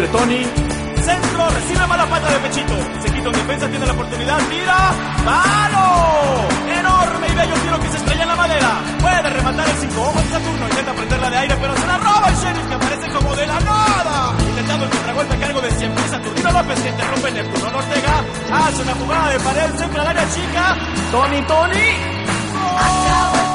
libre Tony. Centro, recibe mala pata de pechito. Se quita un defensa, tiene la oportunidad, tira. ¡Palo! Enorme y bello tiro que se estrella en la madera. Puede rematar el 5 ojos Saturno. Intenta prenderla de aire, pero se la roba el Sheriff, que aparece como de la nada. Intentando el contragolpe a cargo de siempre Saturnino López, que interrumpe Neptuno Ortega. Hace una jugada de pared, centro al área chica. Tony. ¡Gol!